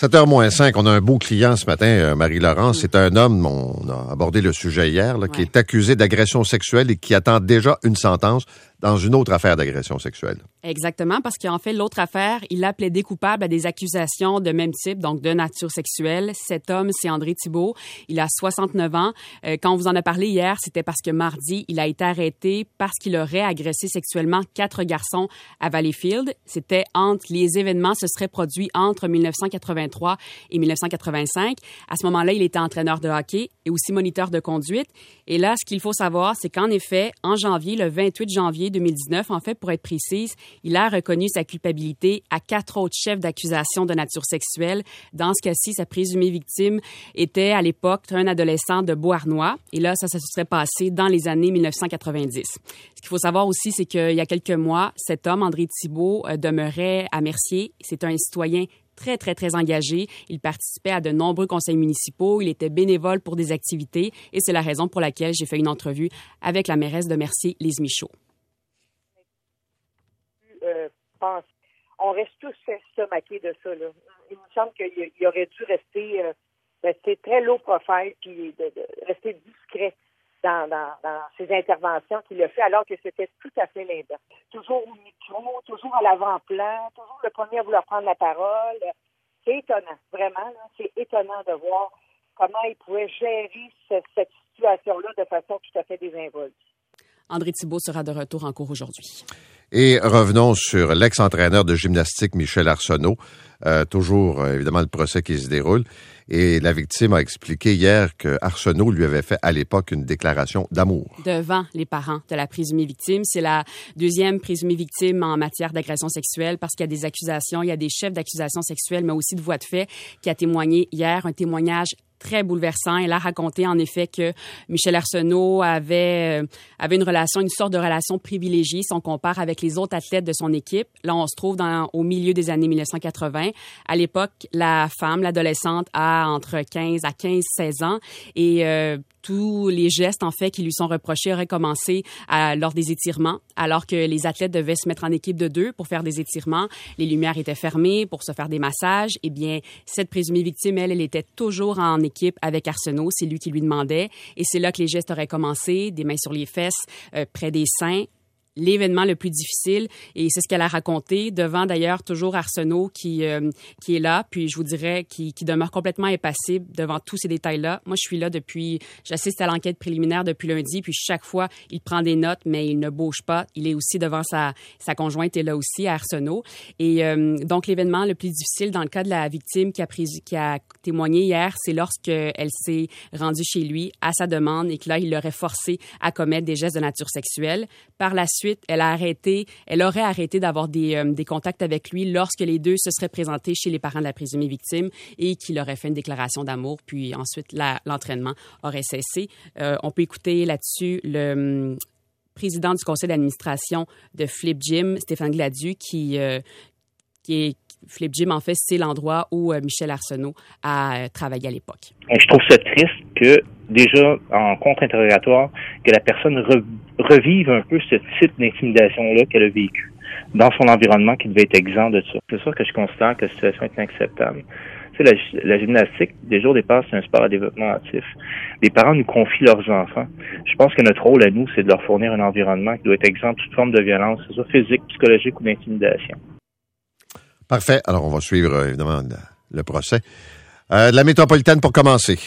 7h moins 5, on a un beau client ce matin, Marie-Laurence. C'est un homme, on a abordé le sujet hier, là, qui est accusé d'agression sexuelle et qui attend déjà une sentence dans une autre affaire d'agression sexuelle. Exactement, parce qu'en fait, l'autre affaire, il a plaidé coupable à des accusations de même type, donc de nature sexuelle. Cet homme, c'est André Thibault. Il a 69 ans. Quand on vous en a parlé hier, c'était parce que mardi, il a été arrêté parce qu'il aurait agressé sexuellement 4 garçons à Valleyfield. C'était les événements se seraient produits entre 1983 et 1985. À ce moment-là, il était entraîneur de hockey et aussi moniteur de conduite. Et là, ce qu'il faut savoir, c'est qu'en effet, en janvier, le 28 janvier 2019, en fait, pour être précise, il a reconnu sa culpabilité à 4 autres chefs d'accusation de nature sexuelle. Dans ce cas-ci, sa présumée victime était à l'époque un adolescent de Beauharnois. Et là, ça se serait passé dans les années 1990. Ce qu'il faut savoir aussi, c'est qu'il y a quelques mois, cet homme, André Thibault, demeurait à Mercier. C'est un citoyen très, très, très engagé. Il participait à de nombreux conseils municipaux. Il était bénévole pour des activités. Et c'est la raison pour laquelle j'ai fait une entrevue avec la mairesse de Mercier, Lise Michaud. On reste tous estomaqués de ça, là. Il me semble qu'il aurait dû rester très low profile puis de rester discret dans ses interventions qu'il a fait, alors que c'était tout à fait l'inverse. Toujours au micro, toujours à l'avant-plan, toujours le premier à vouloir prendre la parole. C'est étonnant, vraiment, là, c'est étonnant de voir comment il pouvait gérer cette situation-là de façon tout à fait désinvolte. André Thibault sera de retour en cours aujourd'hui. Et revenons sur l'ex-entraîneur de gymnastique Michel Arsenault. Toujours, évidemment, le procès qui se déroule. Et la victime a expliqué hier que Arsenault lui avait fait à l'époque une déclaration d'amour. Devant les parents de la présumée victime. C'est la deuxième présumée victime en matière d'agression sexuelle parce qu'il y a des accusations, il y a des chefs d'accusation sexuelle, mais aussi de voix de fait qui a témoigné hier, un témoignage très bouleversant. Elle a raconté en effet que Michel Arsenault avait une relation, une sorte de relation privilégiée si on compare avec les autres athlètes de son équipe. Là, on se trouve au milieu des années 1980. À l'époque, la femme, l'adolescente, a entre 15 à 16 ans et tous les gestes, en fait, qui lui sont reprochés auraient commencé lors des étirements, alors que les athlètes devaient se mettre en équipe de 2 pour faire des étirements. Les lumières étaient fermées pour se faire des massages. Eh bien, cette présumée victime, elle était toujours en équipe avec Arsenault. C'est lui qui lui demandait. Et c'est là que les gestes auraient commencé, des mains sur les fesses, près des seins. L'événement le plus difficile, et c'est ce qu'elle a raconté, devant d'ailleurs toujours Arsenault qui est là, puis je vous dirais qui demeure complètement impassible devant tous ces détails-là. Moi, je suis là j'assiste à l'enquête préliminaire depuis lundi, puis chaque fois, il prend des notes, mais il ne bouge pas. Il est aussi devant sa conjointe, est là aussi, à Arsenault. Et donc, l'événement le plus difficile dans le cas de la victime qui a témoigné hier, c'est lorsqu'elle s'est rendue chez lui à sa demande et que là, il l'aurait forcé à commettre des gestes de nature sexuelle. Par la suite, elle aurait arrêté d'avoir des contacts avec lui lorsque les deux se seraient présentés chez les parents de la présumée victime et qu'il aurait fait une déclaration d'amour. Puis ensuite, l'entraînement aurait cessé. On peut écouter là-dessus le président du conseil d'administration de Flip Gym, Stéphane Gladu, qui est Flip Gym, en fait, c'est l'endroit où Michel Arsenault a travaillé à l'époque. Je trouve ça triste que, déjà, en contre-interrogatoire, que la personne revive un peu ce type d'intimidation-là qu'elle a vécu dans son environnement qui devait être exempt de ça. C'est sûr que je considère que la situation est inacceptable. Tu sais, la gymnastique, déjà au départ, c'est un sport à développement actif. Les parents nous confient leurs enfants. Je pense que notre rôle à nous, c'est de leur fournir un environnement qui doit être exempt de toute forme de violence, que ce soit physique, psychologique ou d'intimidation. Parfait. Alors, on va suivre, évidemment, le procès. De la métropolitaine pour commencer.